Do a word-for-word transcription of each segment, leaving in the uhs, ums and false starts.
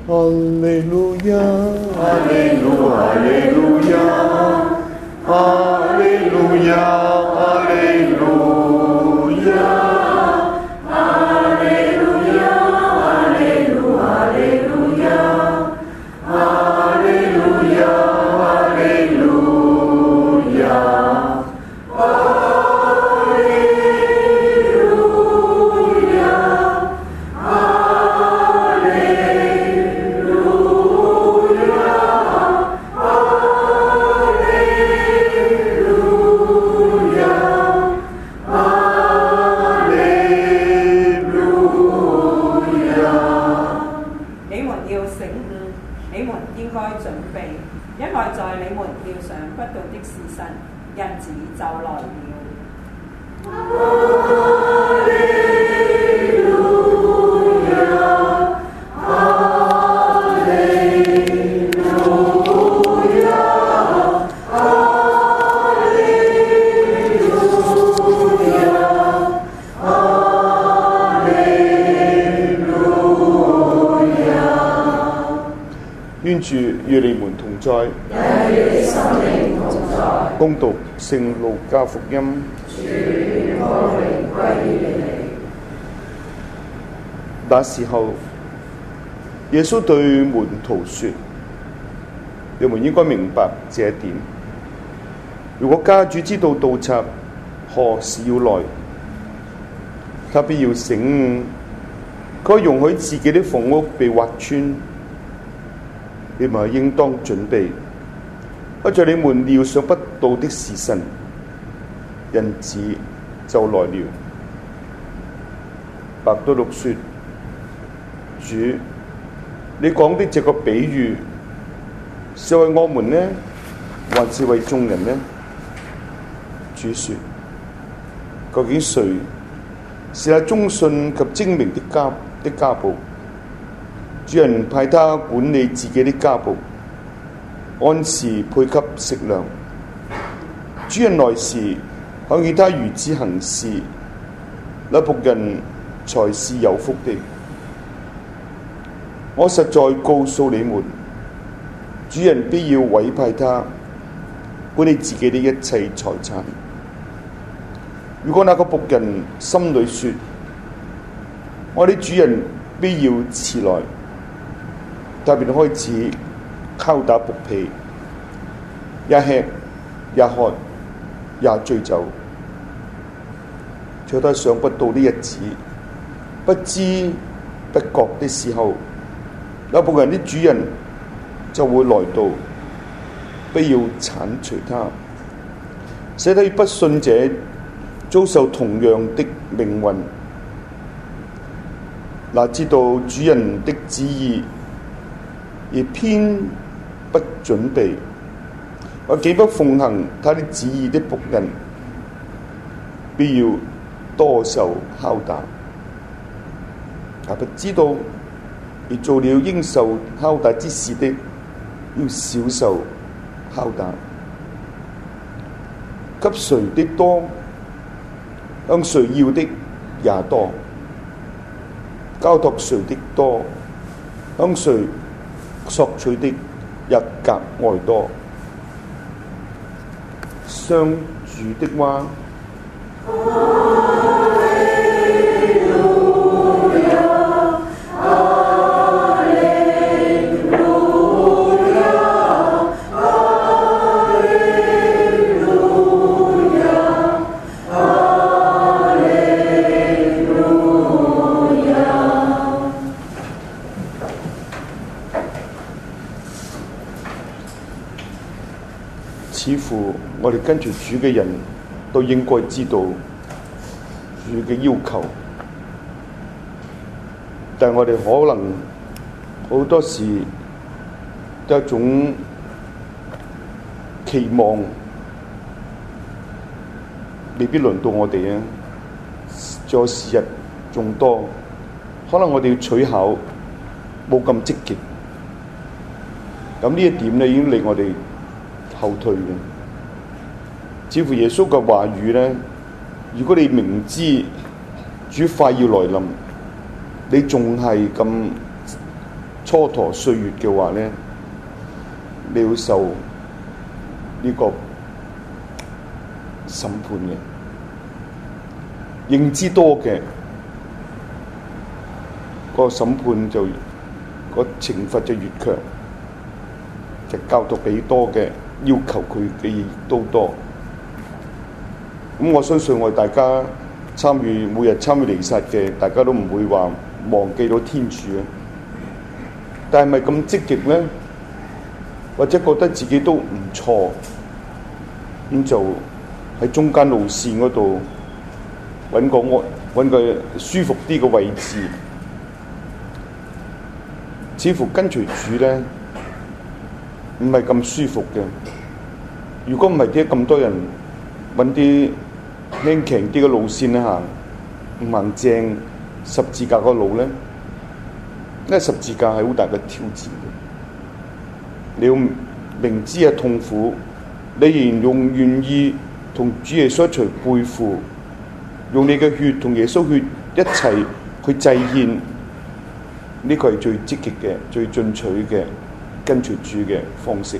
哈利路亞，哈利路哈利路亞，哈利路亞，哈利路亞，哈利路亞，哈利路哈利路亞，哈利路亞，哈利路亞。 人子就來了。 哈利路亞，哈利路亞，哈利路亞，哈利路亞。願主與你們同在，也與你心靈同在。恭讀聖路加福音。主，我榮歸於你。那時候，耶穌對門徒說：你們應該明白這一點。如果家主知道盜賊何時要來，他必要醒悟，佢容許自己的房屋被挖穿。你們係應當準備，不在你們料想不到的時辰，人子就來了。伯多祿說：主，你講的這個比喻是為我們呢，還是為眾人呢？主說：究竟誰是那忠信及精明的家的家僕？主人派他管理自己的家僕，按時配給食糧。主人來時，看見他如此行事，那僕人才是有福的。我實在告訴你們，主人必要委派他管理自己的一切財產。如果那個僕人心裏說：我的主人必要遲來，他便開始拷打僕婢，一吃一喝也醉酒。在他想不到的日子，不知不覺的時候，那僕人的主人就會來到，必要剷除他，使他與不信者遭受同樣的命運。那知道主人的旨意而偏不準備，或既不奉行他的旨意的僕人，必要多受拷打；那不知道而做了應受拷打之事的，要少受拷打。給誰的多，向誰要的也多；交託誰的多，向誰索取的也格外多。上主的話。似乎我哋跟住主嘅人都應該知道主嘅要求，但係我哋可能好多時都有一種期望，未必輪到我哋啊！仲有時日仲多，可能我哋要取巧，冇咁積極。咁呢一點咧，已經令我哋後退嘅。似乎耶穌嘅話語咧，如果你明知主快要來臨，你仲係咁蹉跎歲月嘅話咧，你要受呢個審判嘅。認知多嘅，個審判就個懲罰就越強，就教導幾多嘅要求佢嘅嘢都多。咁我相信我哋大家參與每日參與彌撒嘅，大家都唔會話忘記咗天主嘅。但係咪咁積極咧？或者覺得自己都唔錯，咁就喺中間路線嗰度揾個安揾個舒服啲嘅位置，似乎跟隨主咧唔係咁舒服嘅。如果唔係點解咁多人揾啲輕強啲嘅路線咧行，唔行正十字架個路咧？因為十字架係好大嘅挑戰嘅，你要明知係痛苦，你仍然用願意同主耶穌一齊背負，用你嘅血同耶穌血一齊去祭獻，呢個係最積極嘅、最進取嘅跟隨主嘅方式。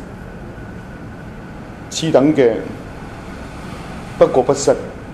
次等嘅不過不失，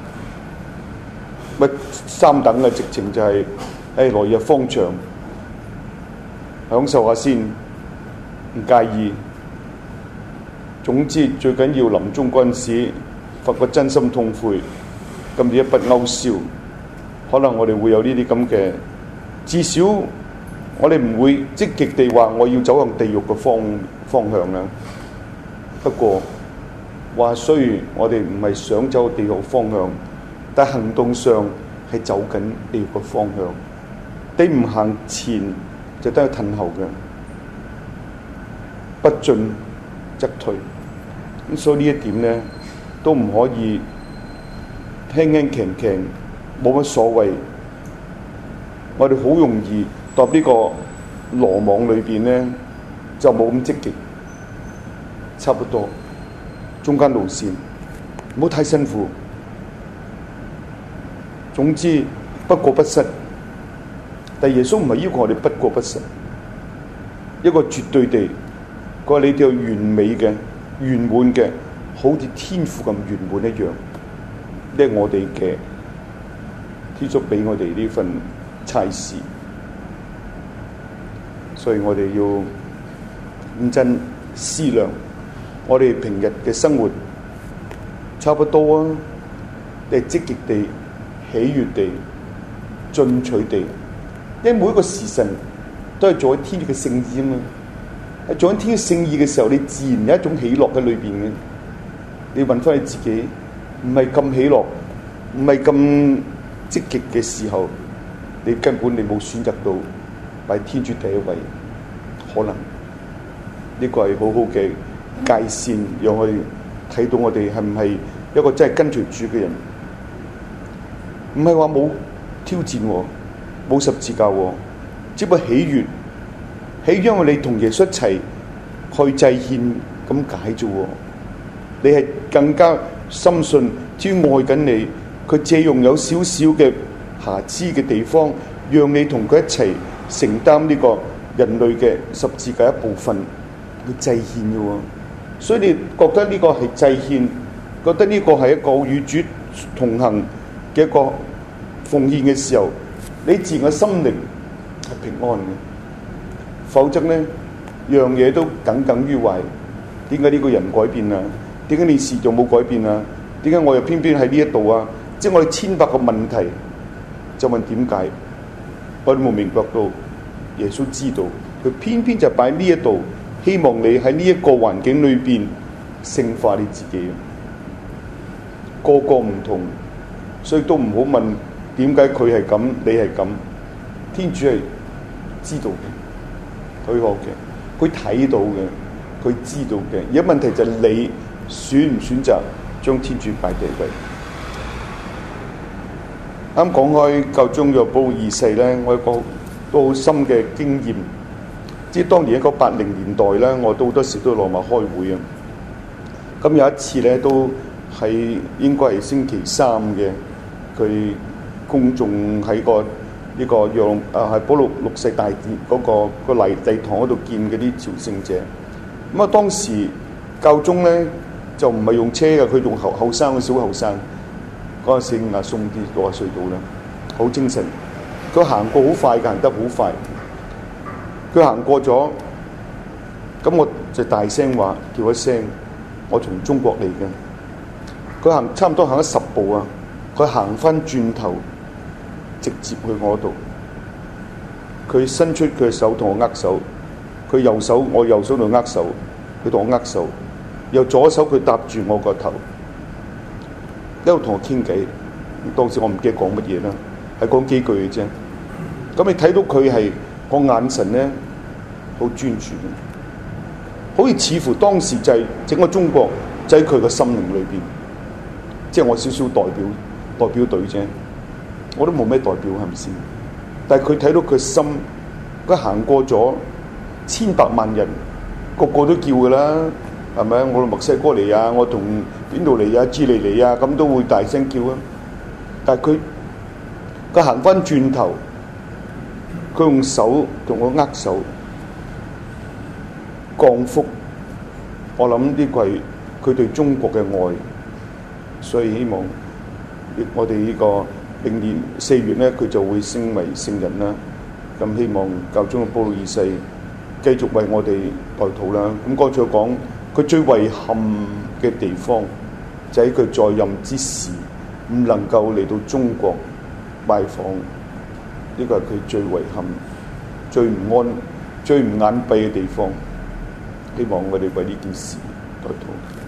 乜三等嘅直情就係、是、誒、哎、來日方長。享受下先，唔介意。總之最緊要臨終嗰陣時，發覺真心痛悔，今次一筆勾銷。可能我哋會有呢啲咁嘅，至少我哋唔會積極地話我要走向地獄嘅方方向啦。不過話雖然我哋唔係想走地獄方向，但行動上係走緊地獄嘅方向。你唔行前，就都係褪後嘅，不進則退。咁所以呢一點咧，都唔可以輕輕強強，冇乜所謂。我哋好容易墮呢個羅網裏邊咧，就冇咁積極，差不多中間路線，唔好太辛苦。總之不過不失。但耶穌唔係要求我哋不過不失，一個絕對地，佢話你哋有完美嘅、圓滿嘅，好似天父咁圓滿一樣。呢係我哋嘅天主俾我哋呢份差事，所以我哋要認真思量，我哋平日嘅生活差不多啊，你係積極地、喜悅地、進取地。因為每一個時辰都係做緊天主嘅聖意啊嘛，喺做緊天主聖意嘅時候，你自然有一種喜樂喺裏邊嘅。你問翻你自己，唔係咁喜樂，唔係咁積極嘅時候，你根本你冇選擇到擺天主第一位，可能呢個係好好嘅界線，讓我哋睇到我哋係唔係一個真係跟隨主嘅人，唔係話冇挑戰喎。冇十字架喎，只不過喜悅，喜悅因為你同耶穌一齊去祭獻咁解啫喎。你係更加深信，只要愛緊你，佢借用有少少嘅瑕疵嘅地方，讓你同佢一齊承擔呢個人類嘅十字架一部分去祭獻嘅喎。所以你覺得呢個係祭獻，覺得呢個係一個與主同行嘅一個奉獻嘅時候，你自然嘅心靈係平安嘅，否則咧樣嘢都耿耿於懷。點解呢個人改變啊？點解你事就冇改變啊？點解我又偏偏喺呢一度啊？即係我哋千百個問題，就問點解？我哋冇明白到耶穌知道，佢偏偏就擺呢一度，希望你喺呢一個環境裏邊聖化你自己。個個唔同，所以都唔好問。點解佢係咁，你係咁？天主係知道嘅，佢學嘅，佢睇到嘅，佢知道嘅。而家問題就係你選唔選擇將天主擺第一位。啱講開教宗若保祿二世咧，我有個都好深嘅經驗。即係當年一九八零年代咧，我都好多時都落馬開會啊。咁有一次咧，都係應該係星期三嘅，佢公眾喺個呢個讓啊係保祿六世大殿嗰、那個個禮禮堂嗰度見嗰啲朝聖者。咁啊當時教宗咧就唔係用車嘅，佢用後後生嘅小後生，嗰陣時阿送啲六十歲到啦，好精神。佢行過好快，行得好快。佢行過咗，咁我就大聲話叫一聲，我從中國嚟嘅。佢行差唔多行咗十步啊，佢行翻轉頭，直接去我度。佢伸出佢嘅手同我握手，佢右手我右手度握手，佢同我握手，右左手佢搭住我個頭，一路同我傾偈。當時我唔記得講乜嘢啦，係講幾句嘅啫。咁你睇到佢係個眼神咧，好專注嘅，好似似乎當時就係整個中國就喺佢個心靈裏邊，即係我少少代表代表隊啫，我都冇咩代表係咪先？但係佢睇到佢心，佢行過咗千百萬人，個個都叫噶啦，係咪？我從墨西哥嚟啊，我同邊度嚟啊，智利嚟啊，咁都會大聲叫啊。但係佢佢行翻轉頭。佢用手同我握手降福，我諗呢個係佢對中國嘅愛，所以希望我哋呢個明年四月咧，佢就會升為聖人啦。咁希望教宗保祿二世繼續為我哋代禱啦。咁剛才講佢最遺憾嘅地方，就喺佢在任之時唔能夠嚟到中國拜訪。呢個係佢最遺憾、最唔安、最唔眼閉嘅地方。希望我哋為呢件事代禱。